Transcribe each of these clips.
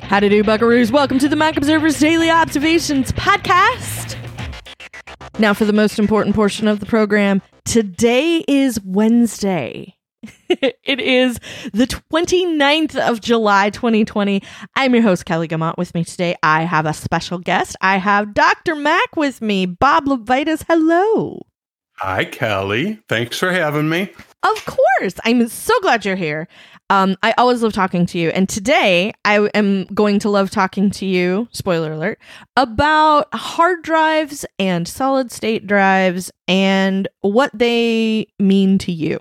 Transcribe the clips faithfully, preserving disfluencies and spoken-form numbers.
How to do, buckaroos? Welcome to the Mac Observer's Daily Observations podcast. Now for the most important portion of the program. Today is Wednesday. It is the twenty-ninth of July, twenty twenty. I'm your host, Kelly Gamont. With me today, I have a special guest. I have Doctor Mac with me, Bob Levitas. Hello. Hi, Kelly. Thanks for having me. Of course. I'm so glad you're here. Um, I always love talking to you. And today I am going to love talking to you, spoiler alert, about hard drives and solid state drives and what they mean to you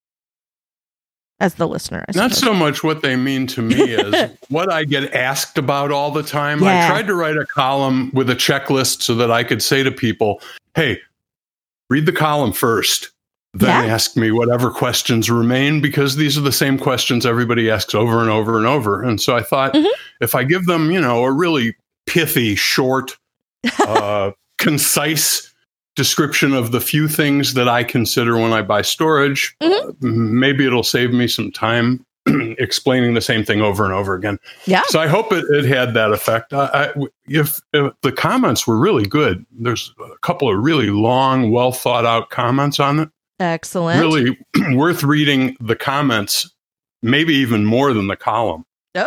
as the listener. I Not so much what they mean to me as what I get asked about all the time. Yeah. I tried to write a column with a checklist so that I could say to people, hey, read the column first. Then Yeah. ask me whatever questions remain, because these are the same questions everybody asks over and over and over. And so I thought, Mhm. if I give them, you know, a really pithy, short, uh, concise description of the few things that I consider when I buy storage, Mhm. uh, maybe it'll save me some time explaining the same thing over and over again. Yeah. So I hope it, it had that effect. I, I, if, if the comments were really good, there's a couple of really long, well thought out comments on it. Excellent. Really worth reading the comments, maybe even more than the column. Oh.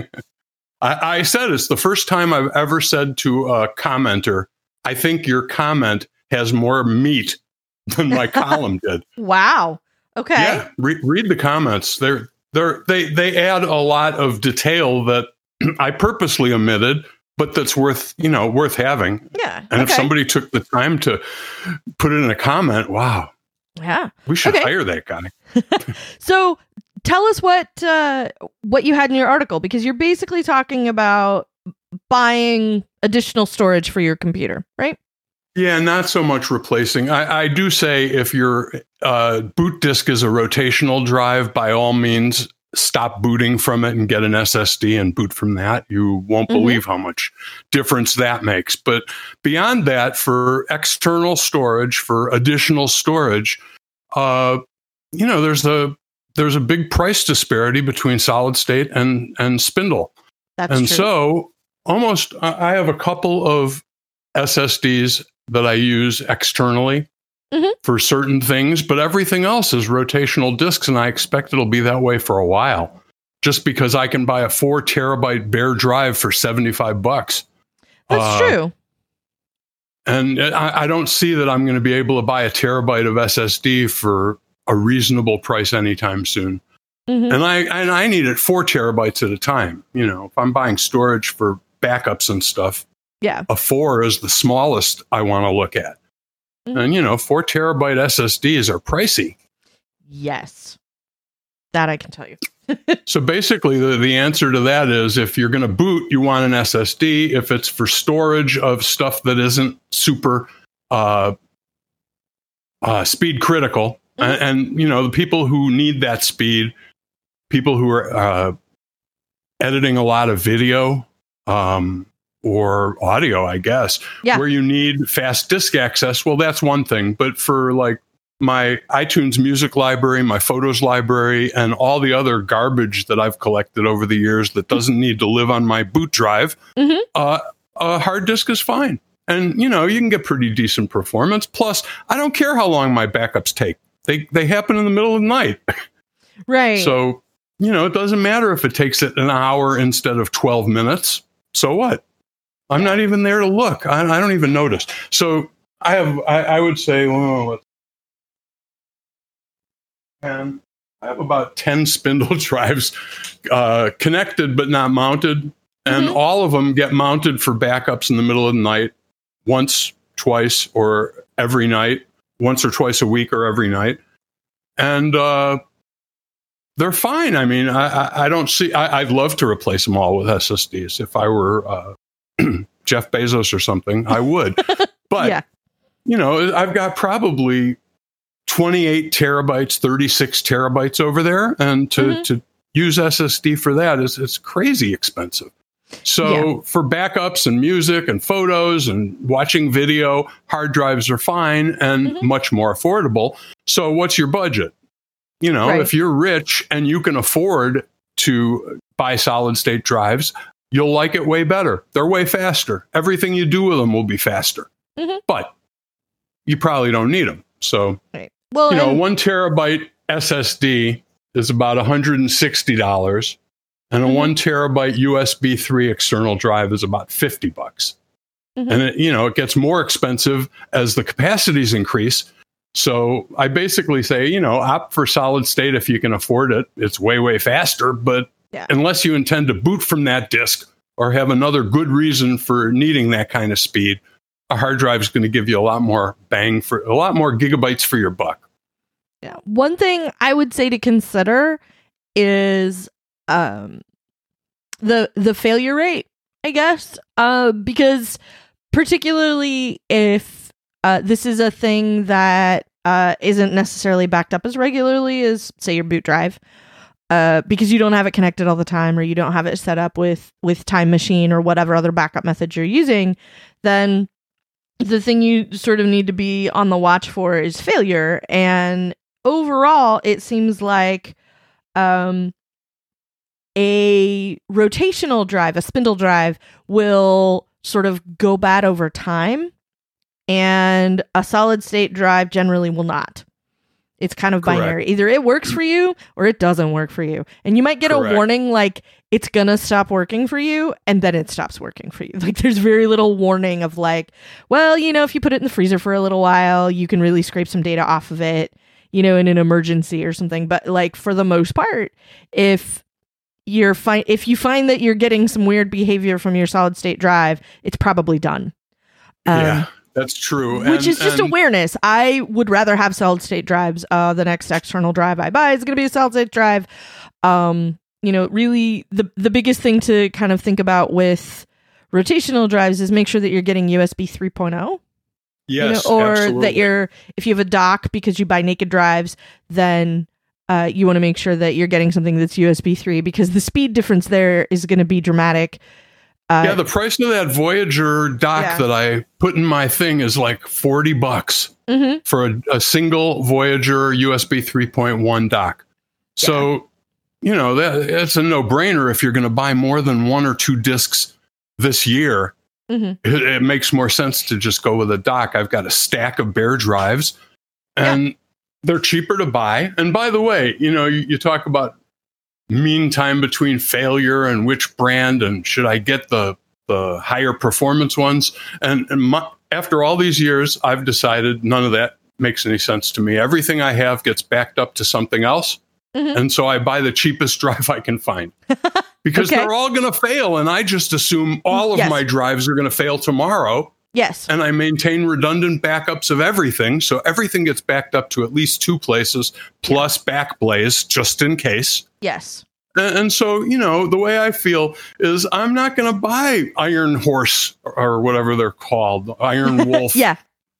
I, I said it's the first time I've ever said to a commenter, I think your comment has more meat than my column did. Wow. Okay. Yeah, re- read the comments. They're, they're, they they add a lot of detail that I purposely omitted, but that's worth, you know, worth having. Yeah. And okay. if somebody took the time to put it in a comment, wow. Yeah. We should Okay. hire that guy. So tell us what uh, what you had in your article, because you're basically talking about buying additional storage for your computer, right? Yeah, not so much replacing. I, I do say if your uh, boot disk is a rotational drive, by all means, stop booting from it and get an S S D and boot from that. You won't Mhm. believe how much difference that makes. But beyond that, for external storage, for additional storage, uh, you know, there's a there's a big price disparity between solid state and and spindle. That's And true. so almost I I have a couple of S S Ds that I use externally Mhm. for certain things, but everything else is rotational disks, and I expect it'll be that way for a while. Just because I can buy a four terabyte bare drive for seventy-five bucks. That's Uh, true. And I, I don't see that I'm going to be able to buy a terabyte of S S D for a reasonable price anytime soon. Mhm. And I and I need it four terabytes at a time. You know, if I'm buying storage for backups and stuff, Yeah. a four is the smallest I want to look at. Mhm. And, you know, four terabyte S S Ds are pricey. Yes. That I can tell you. So basically, the, the answer to that is if you're going to boot, you want an S S D. If it's for storage of stuff that isn't super uh, uh, speed critical, Mhm. and, and, you know, the people who need that speed, people who are uh, editing a lot of video, um, or audio, I guess, Yeah. where you need fast disk access. Well, that's one thing. But for like my iTunes music library, my photos library, and all the other garbage that I've collected over the years that doesn't need to live on my boot drive, Mhm. uh, a hard disk is fine. And, you know, you can get pretty decent performance. Plus, I don't care how long my backups take. They, they happen in the middle of the night. Right. So, you know, it doesn't matter if it takes it an hour instead of twelve minutes. So what? I'm not even there to look. I, I don't even notice. So I have, I, I would say, well, let's, ten, I have about ten spindle drives uh, connected but not mounted. And Mhm. all of them get mounted for backups in the middle of the night, once, twice, or every night, once or twice a week or every night. And uh, they're fine. I mean, I, I, I don't see, I, I'd love to replace them all with S S Ds. If I were uh, Jeff Bezos or something, I would. But, Yeah. you know, I've got probably twenty-eight terabytes, thirty-six terabytes over there. And to, Mhm. to use S S D for that is it's crazy expensive. So for backups and music and photos and watching video, hard drives are fine and Mhm. much more affordable. So what's your budget? You know, Right. if you're rich and you can afford to buy solid state drives, you'll like it way better. They're way faster. Everything you do with them will be faster. Mm-hmm. But you probably don't need them. So, right. Well, you know, and- one terabyte S S D is about one hundred sixty dollars, and a mm-hmm. one terabyte U S B three external drive is about fifty bucks. Mm-hmm. And it, you know, it gets more expensive as the capacities increase. So I basically say, you know, opt for solid state if you can afford it. It's way, way faster. But yeah. unless you intend to boot from that disk or have another good reason for needing that kind of speed, a hard drive is going to give you a lot more bang for a lot more gigabytes for your buck. Yeah. One thing I would say to consider is um, the the failure rate, I guess, uh, because particularly if uh, this is a thing that uh, isn't necessarily backed up as regularly as, say, your boot drive, uh, because you don't have it connected all the time, or you don't have it set up with with Time Machine or whatever other backup method you're using, then the thing you sort of need to be on the watch for is failure. And overall, it seems like um, a rotational drive, a spindle drive, will sort of go bad over time, and a solid state drive generally will not. It's kind of binary. Correct. Either it works for you or it doesn't work for you. And you might get Correct. a warning like it's going to stop working for you, and then it stops working for you. Like there's very little warning of like, well, you know, if you put it in the freezer for a little while, you can really scrape some data off of it, you know, in an emergency or something. But like for the most part, if you're fi- if you find that you're getting some weird behavior from your solid state drive, it's probably done. Um, yeah. That's true. Which and, is just and, awareness. I would rather have solid state drives. Uh, the next external drive I buy is going to be a solid state drive. Um, you know, really the, the biggest thing to kind of think about with rotational drives is make sure that you're getting U S B three point oh. Yes, you know, or absolutely. that you're, if you have a dock because you buy naked drives, then uh, you want to make sure that you're getting something that's U S B three, because the speed difference there is going to be dramatic. Uh, yeah, the price of that Voyager dock yeah. that I put in my thing is like forty bucks mm-hmm. for a, a single Voyager U S B three point one dock. Yeah. So, you know, that it's a no-brainer if you're going to buy more than one or two discs this year. Mm-hmm. It, it makes more sense to just go with a dock. I've got a stack of bare drives, and yeah. they're cheaper to buy. And by the way, you know, you, you talk about mean time between failure and which brand, and should I get the the higher performance ones? And, and my, after all these years, I've decided none of that makes any sense to me. Everything I have gets backed up to something else. Mm-hmm. And so I buy the cheapest drive I can find, because okay. they're all going to fail. And I just assume all of yes. my drives are going to fail tomorrow. Yes. And I maintain redundant backups of everything. So everything gets backed up to at least two places, plus yeah. Backblaze, just in case. Yes. And, and so, you know, the way I feel is I'm not going to buy Iron Horse or whatever they're called, Iron Wolf yeah.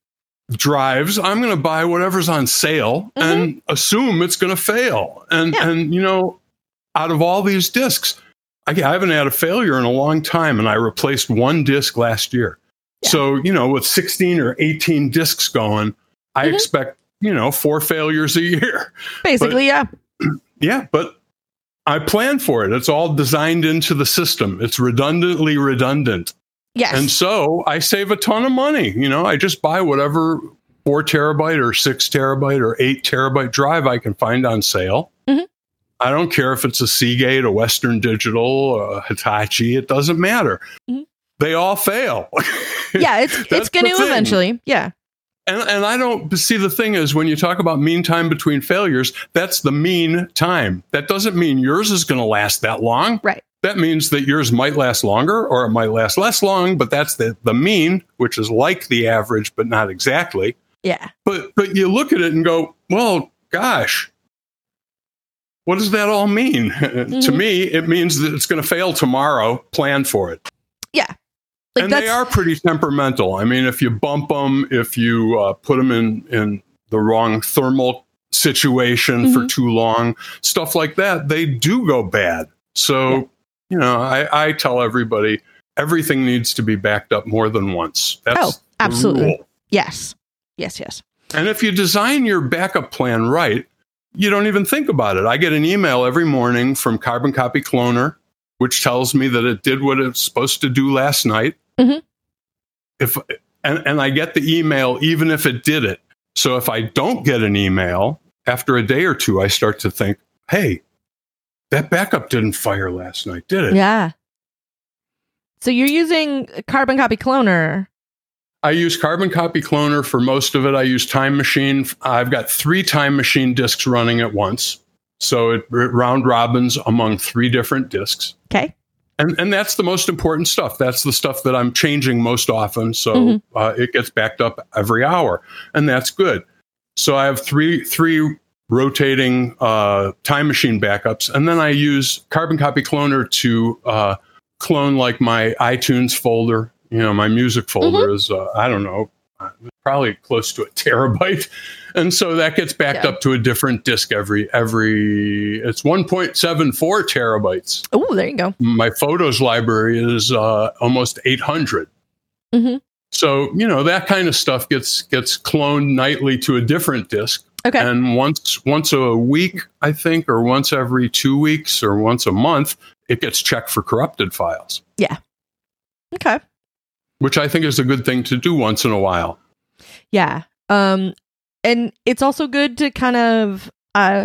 drives. I'm going to buy whatever's on sale mm-hmm. and assume it's going to fail. And, yeah. and, you know, out of all these discs, I, I haven't had a failure in a long time. And I replaced one disc last year. Yeah. So, you know, with sixteen or eighteen discs going, I mm-hmm. expect, you know, four failures a year. Basically, but, yeah. Yeah, but I plan for it. It's all designed into the system. It's redundantly redundant. Yes. And so I save a ton of money. You know, I just buy whatever four terabyte or six terabyte or eight terabyte drive I can find on sale. Mm-hmm. I don't care if it's a Seagate, a Western Digital, a Hitachi. It doesn't matter. Mm-hmm. They all fail. Yeah, it's it's going to eventually. Yeah. And and I don't see, the thing is, when you talk about mean time between failures, that's the mean time. That doesn't mean yours is going to last that long. Right. That means that yours might last longer or it might last less long, but that's the, the mean, which is like the average, but not exactly. Yeah. But but you look at it and go, well, gosh, what does that all mean? Mm-hmm. To me, it means that it's going to fail tomorrow. Plan for it. Yeah. Like, and they are pretty temperamental. I mean, if you bump them, if you uh, put them in, in the wrong thermal situation mm-hmm. for too long, stuff like that, they do go bad. So, yeah. you know, I, I tell everybody, everything needs to be backed up more than once. That's oh, absolutely. The rule. Yes. Yes, yes. And if you design your backup plan right, you don't even think about it. I get an email every morning from Carbon Copy Cloner which tells me that it did what it's supposed to do last night. Mm-hmm. If and, and I get the email even if it did it. So if I don't get an email after a day or two, I start to think, hey, that backup didn't fire last night, did it? Yeah. So you're using Carbon Copy Cloner. I use Carbon Copy Cloner for most of it. I use Time Machine. I've got three Time Machine disks running at once. So it, it round robins among three different disks. Okay. And and that's the most important stuff. That's the stuff that I'm changing most often. So Mm-hmm. uh, it gets backed up every hour. And that's good. So I have three three rotating uh, Time Machine backups. And then I use Carbon Copy Cloner to uh, clone like my iTunes folder. You know, my music folder Mm-hmm. is, uh, I don't know, probably close to a terabyte. And so that gets backed Yeah. up to a different disk every, every, it's one point seven four terabytes. Oh, there you go. My photos library is uh, almost eight hundred. Mm-hmm. So, you know, that kind of stuff gets, gets cloned nightly to a different disk. Okay. And once, once a week, I think, or once every two weeks or once a month, it gets checked for corrupted files. Yeah. Okay. Which I think is a good thing to do once in a while. Yeah. Um, and it's also good to kind of uh,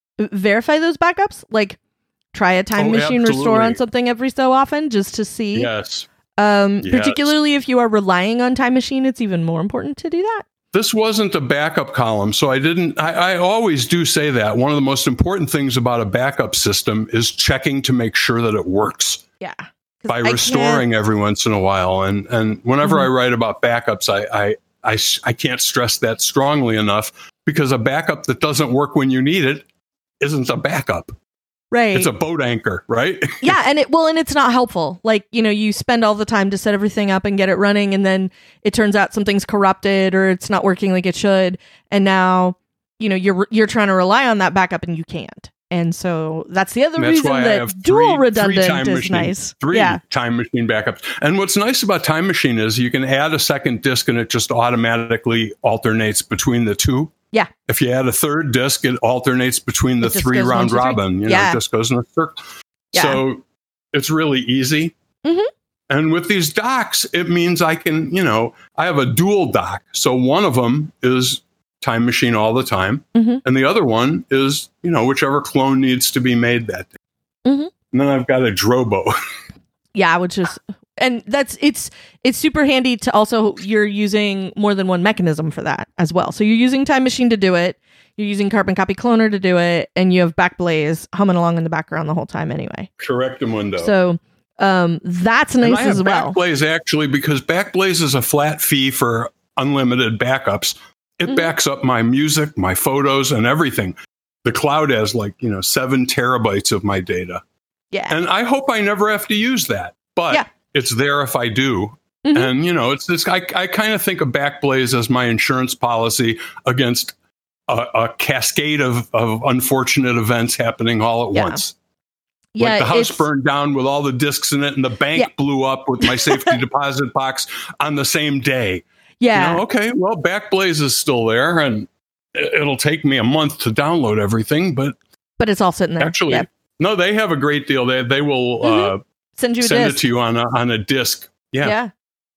verify those backups. Like try a Time Oh, Machine restore on absolutely. something every so often just to see. Yes. Um, Yes. Particularly if you are relying on Time Machine, it's even more important to do that. This wasn't a backup column, so I didn't. I, I always do say that. One of the most important things about a backup system is checking to make sure that it works Yeah. by restoring every once in a while. And and whenever Mhm. I write about backups, I, I I s- I can't stress that strongly enough, because a backup that doesn't work when you need it isn't a backup. Right. It's a boat anchor, right? Yeah, and it well, and it's not helpful. Like, you know, you spend all the time to set everything up and get it running, and then it turns out something's corrupted or it's not working like it should, and now, you know, you're you're trying to rely on that backup and you can't. And so that's the other And that's reason why I that have dual three- three redundant Time is Machine- nice. Three Yeah. Time Machine backups. And what's nice about Time Machine is you can add a second disk and it just automatically alternates between the two. Yeah. If you add a third disk, it alternates between the It just three goes one, round two, three. robin. You know, Yeah. it just goes in a circle. Yeah. So it's really easy. Mhm. And with these docks, it means I can, you know, I have a dual dock. So one of them is Time Machine all the time. Mhm. And the other one is, you know, whichever clone needs to be made that day. Mhm. And then I've got a Drobo. Yeah, which is and that's it's it's super handy to also you're using more than one mechanism for that as well. So you're using Time Machine to do it, you're using Carbon Copy Cloner to do it, and you have Backblaze humming along in the background the whole time anyway. Correctamundo. So um that's And nice I have as well. Backblaze actually, because Backblaze is a flat fee for unlimited backups. It Mhm. backs up my music, my photos, and everything. The cloud has like, you know, seven terabytes of my data. Yeah. And I hope I never have to use that, but Yeah. it's there if I do. Mhm. And, you know, it's this, I, I kind of think of Backblaze as my insurance policy against a, a cascade of, of unfortunate events happening all at Yeah. once. Yeah, Like the house it's- burned down with all the discs in it, and the bank Yeah. blew up with my safety deposit box on the same day. Yeah. You know, okay, well, Backblaze is still there, and it- it'll take me a month to download everything. But But it's all sitting there. actually, Yeah. no, they have a great deal. They they will uh, Send you a send disc. it to you on a on a disc. Yeah. Yeah.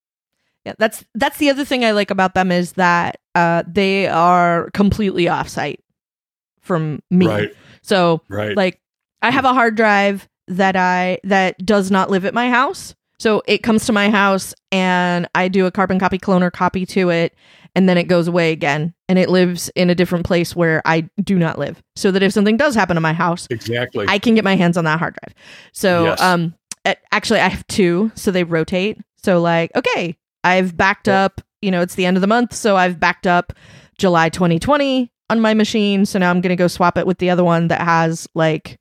Yeah, that's that's the other thing I like about them is that uh, they are completely offsite from me. Right. So Right. like I have a hard drive that I that does not live at my house. So it comes to my house and I do a Carbon Copy Cloner copy to it, and then it goes away again and it lives in a different place where I do not live. So that if something does happen to my house, exactly. I can get my hands on that hard drive. So, Yes. um, a- actually, I have two, so they rotate. So, like, okay, I've backed Yeah. up. You know, it's the end of the month, so I've backed up July twenty twenty on my machine. So now I'm gonna go swap it with the other one that has like,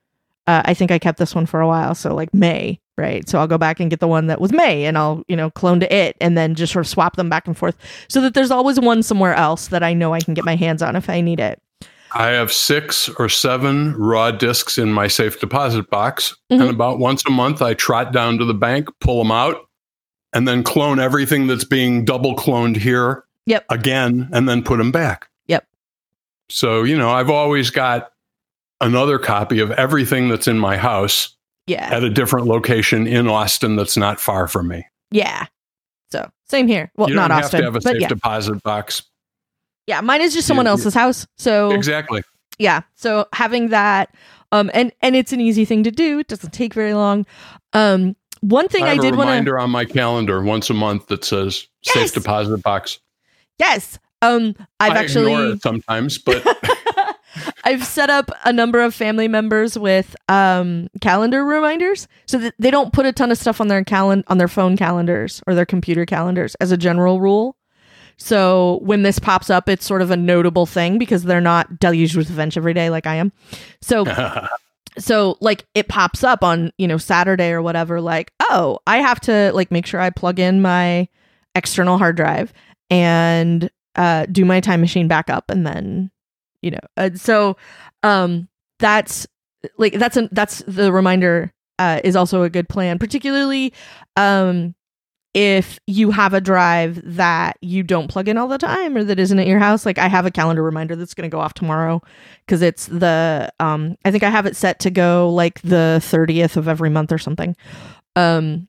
uh, I think I kept this one for a while, so like May, right? So I'll go back and get the one that was May, and I'll you know clone to it, and then just sort of swap them back and forth, so that there's always one somewhere else that I know I can get my hands on if I need it. I have six or seven raw discs in my safe deposit box. Mhm. And about once a month, I trot down to the bank, pull them out, and then clone everything that's being double cloned here Yep. again, and then put them back. Yep. So, you know, I've always got another copy of everything that's in my house Yeah. at a different location in Austin that's not far from me. Yeah. So same here. Well, you not don't have Austin, to have a but safe yeah. deposit box. Yeah, mine is just someone You- else's house. So Exactly. yeah, so having that, um, and and it's an easy thing to do. It doesn't take very long. Um, one thing I I, have did a want to reminder on my calendar once a month that says Yes! safe deposit box. yes, um, I've I actually ignore it sometimes, but I've set up a number of family members with um calendar reminders so that they don't put a ton of stuff on their calen- on their phone calendars or their computer calendars as a general rule. So when this pops up, it's sort of a notable thing because they're not deluged with events every day like I am. So so like it pops up on, you know, Saturday or whatever, like, oh, I have to like make sure I plug in my external hard drive and uh, do my time machine backup. And then, you know, uh, so um, that's like, that's, a, that's the reminder uh, is also a good plan, particularly um, if you have a drive that you don't plug in all the time or that isn't at your house. Like I have a calendar reminder that's going to go off tomorrow because it's the, um, I think I have it set to go like the thirtieth of every month or something, um,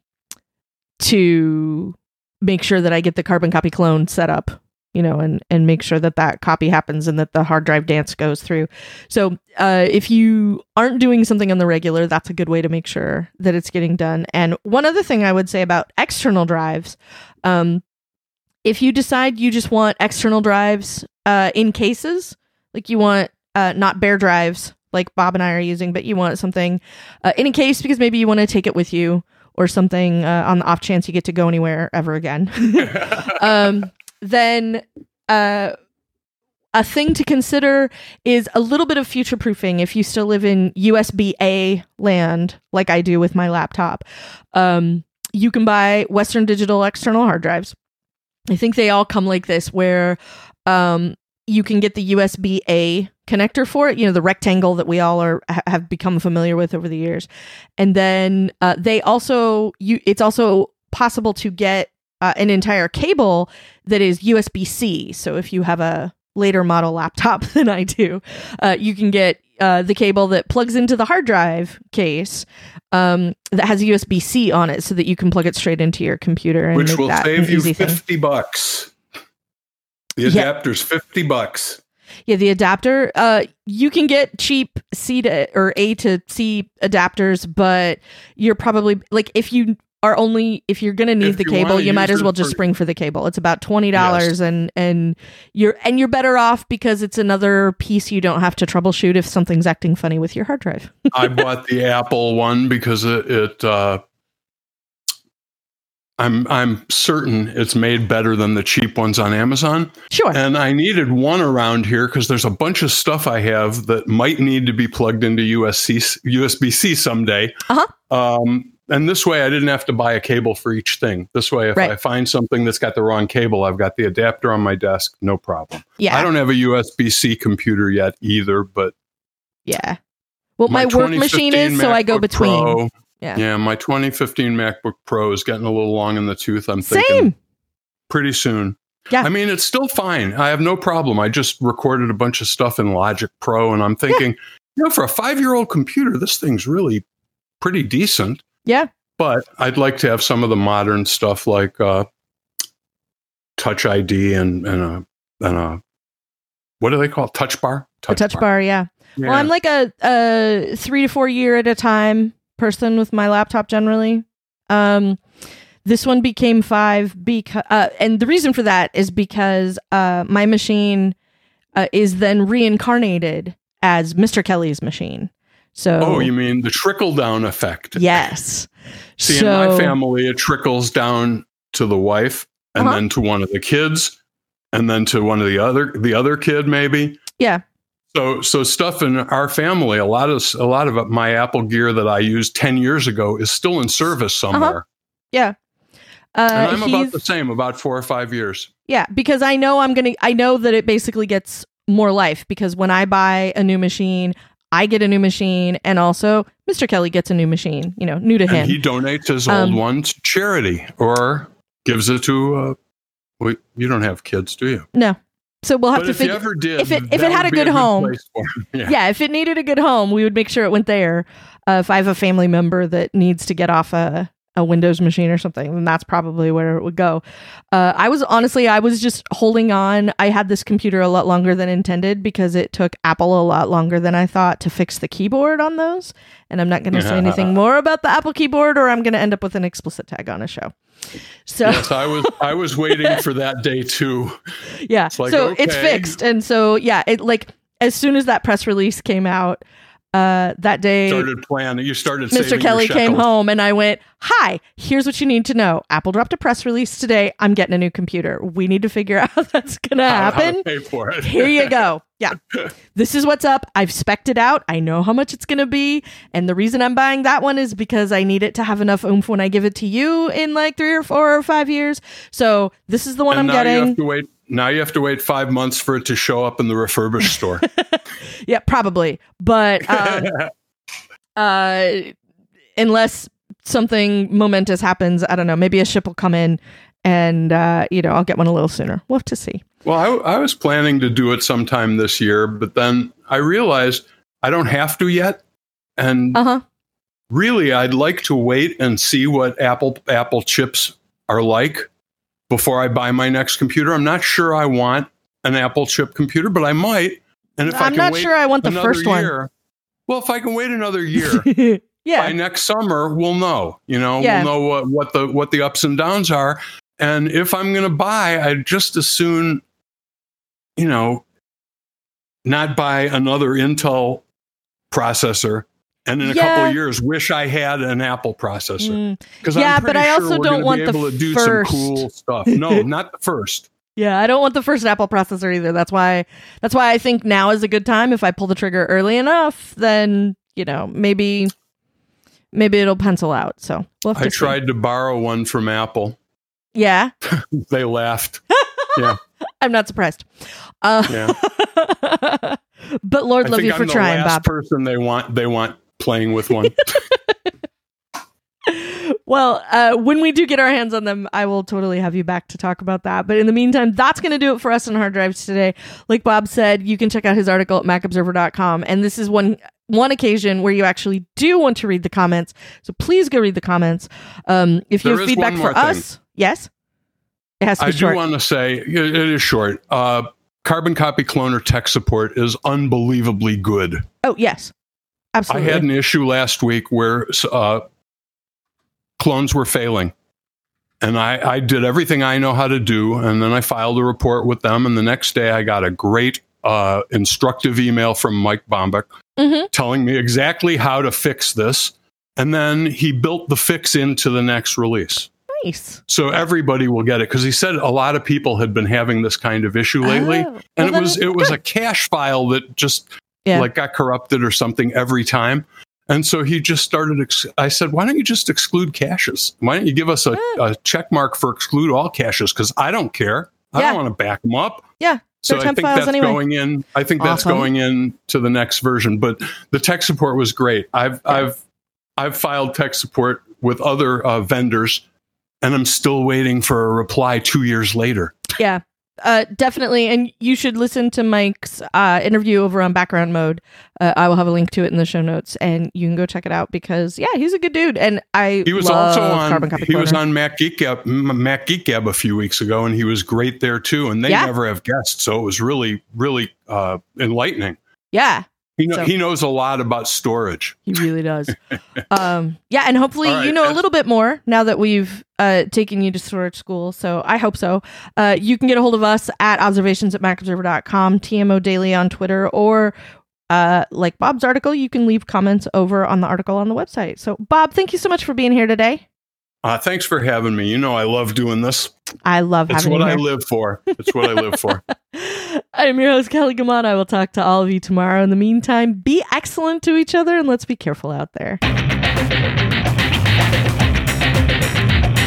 to make sure that I get the carbon copy clone set up, you know, and, and make sure that that copy happens and that the hard drive dance goes through. So uh, if you aren't doing something on the regular, that's a good way to make sure that it's getting done. And one other thing I would say about external drives, um, if you decide you just want external drives uh, in cases, like you want uh, not bare drives like Bob and I are using, but you want something uh, in a case because maybe you want to take it with you or something uh, on the off chance you get to go anywhere ever again. um, then uh, a thing to consider is a little bit of future proofing if you still live in U S B A land, like I do with my laptop. Um, you can buy Western Digital external hard drives. I think they all come like this, where um, you can get the U S B A connector for it, you know, the rectangle that we all are ha- have become familiar with over the years. And then uh, they also, you, it's also possible to get uh, an entire cable that is U S B C. So if you have a later model laptop than I do, uh, you can get uh, the cable that plugs into the hard drive case um, that has U S B C on it so that you can plug it straight into your computer. And which make will that save an you easy thing. fifty bucks. The Yeah. adapter's fifty bucks. Yeah, the adapter, uh, you can get cheap C to or A to C adapters, but you're probably like, if you are only, if you're going to need If the you cable, wanna you might use as well it just for- spring for the cable. It's about twenty dollars Yes. and, and you're, and you're better off because it's another piece you don't have to troubleshoot if something's acting funny with your hard drive. I bought the Apple one because it, it uh, I'm I'm certain it's made better than the cheap ones on Amazon. Sure. And I needed one around here because there's a bunch of stuff I have that might need to be plugged into U S C, U S B C someday. Uh-huh. Um, and this way I didn't have to buy a cable for each thing. This way, if Right. I find something that's got the wrong cable, I've got the adapter on my desk. No problem. Yeah. I don't have a U S B C computer yet either, but Yeah. Well, my, work machine is, so I go MacBook between. Pro, Yeah. yeah, my twenty fifteen MacBook Pro is getting a little long in the tooth. I'm thinking Same. pretty soon. Yeah. I mean, it's still fine. I have no problem. I just recorded a bunch of stuff in Logic Pro, and I'm thinking, you know, for a five-year-old computer, this thing's really pretty decent. Yeah. But I'd like to have some of the modern stuff like uh, Touch I D and and a and a what do they call it? Touch bar? A touch bar. Yeah. Yeah. Well, I'm like a, a three to four year at a time person with my laptop generally. Um, this one became five because, uh, and the reason for that is because uh, my machine uh, is then reincarnated as Mister Kelly's machine. So, Oh, you mean the trickle down effect? yes. See, so, in my family, it trickles down to the wife, and Uh-huh. then to one of the kids, and then to one of the other the other kid, maybe. Yeah. So, so stuff in our family, a lot of a lot of my Apple gear that I used ten years ago is still in service somewhere, Yeah. Uh, and I'm he's- about the same, about four or five years. Yeah, because I know I'm going to, I know that it basically gets more life because when I buy a new machine, I get a new machine and also Mister Kelly gets a new machine, you know, new to him. And he donates his Um, old one to charity or gives it to. Uh, well, you don't have kids, do you? No. So we'll have But to if figure you ever did, if it- if that it had would a be good home. place for him. Yeah. yeah, if it needed a good home, we would make sure it went there. Uh, if I have a family member that needs to get off a, a Windows machine or something, then that's probably where it would go. Uh, I was honestly, I was just holding on. I had this computer a lot longer than intended because it took Apple a lot longer than I thought to fix the keyboard on those. And I'm not going to say anything more about the Apple keyboard, or I'm going to end up with an explicit tag on a show. So yes, I was I was waiting for that day too. Yeah, it's like, so okay. It's fixed, and so yeah, it like as soon as that press release came out. Uh, that day, started planning. You started. Mister Kelly came home, and I went, "Hi, here's what you need to know. Apple dropped a press release today. I'm getting a new computer. We need to figure out how that's gonna how, happen. How to pay for it. Here you go. Yeah, this is what's up. I've spec'd it out. I know how much it's gonna be, and the reason I'm buying that one is because I need it to have enough oomph when I give it to you in like three or four or five years. So this is the one and I'm now getting. You have to wait. Now you have to wait five months for it to show up in the refurbished store. Yeah, probably, but." Um, Uh, unless something momentous happens, I don't know. Maybe a ship will come in, and uh, you know, I'll get one a little sooner. We'll have to see. Well, I, I was planning to do it sometime this year, but then I realized I don't have to yet, and uh-huh. really, I'd like to wait and see what Apple Apple chips are like before I buy my next computer. I'm not sure I want an Apple chip computer, but I might. And if I'm I can not wait sure I want the first year, one. Well, if I can wait another year, yeah. by next summer, we'll know. You know, yeah. we'll know what, what the what the ups and downs are. And if I'm going to buy, I'd just as soon, you know, not buy another Intel processor, and in a yeah. couple of years, wish I had an Apple processor. Because mm. yeah, I'm but I sure also we're don't want be the able to do first. some cool stuff. No, not the first. Yeah, I don't want the first Apple processor either. That's why that's why I think now is a good time. If I pull the trigger early enough, then, you know, maybe maybe it'll pencil out. So we'll have to I tried see. to borrow one from Apple. Yeah. They laughed. Yeah. I'm not surprised. Uh, yeah. But Lord I love think you for I'm the trying, last Bob. person they want they want playing with one. Well, uh, when we do get our hands on them, I will totally have you back to talk about that. But in the meantime, that's going to do it for us on Hard Drives today. Like Bob said, you can check out his article at mac observer dot com. And this is one one occasion where you actually do want to read the comments. So please go read the comments. Um, if you There have is feedback one for more us, thing. yes? It has to be I short. do want to say, it is short. Uh, Carbon Copy Cloner tech support is unbelievably good. Oh, yes. Absolutely. I had an issue last week where uh, clones were failing. And I, I did everything I know how to do. And then I filed a report with them. And the next day I got a great uh, instructive email from Mike Bombeck mm-hmm. telling me exactly how to fix this. And then he built the fix into the next release. Nice. So everybody will get it, because he said a lot of people had been having this kind of issue lately. Oh, and well it was then, it was good. a cache file that just Yeah. like got corrupted or something every time. And so he just started, ex- I said, why don't you just exclude caches? Why don't you give us a, Yeah. a check mark for exclude all caches? Because I don't care. I Yeah. don't want to back them up. Yeah. So They're I temp think files that's anyway. going in. I think that's Awesome. going in to the next version. But the tech support was great. I've Yeah. I've I've filed tech support with other uh, vendors, and I'm still waiting for a reply two years later. Yeah, uh, definitely. And you should listen to Mike's uh, interview over on Background Mode. Uh, I will have a link to it in the show notes, and you can go check it out because, yeah, he's a good dude. And I He was love also on. Carbon Copy He was Cloner. on Mac Geek Gab, Mac Geek Gab a few weeks ago, and he was great there too. And they Yeah. never have guests, so it was really, really uh, enlightening. Yeah, He know, So- he knows a lot about storage. he really does. um, yeah, and hopefully All right, you know a that's- little bit more now that we've uh, taken you to storage school. So I hope so. Uh, you can get a hold of us at observations at mac observer dot com, T M O Daily on Twitter, or uh, like Bob's article, you can leave comments over on the article on the website. So Bob, thank you so much for being here today. Uh, thanks for having me. You know I love doing this. I love It's having what you I here. live for. It's what I live for. I'm your host, Kelly Gamon. I will talk to all of you tomorrow. In the meantime, be excellent to each other and let's be careful out there.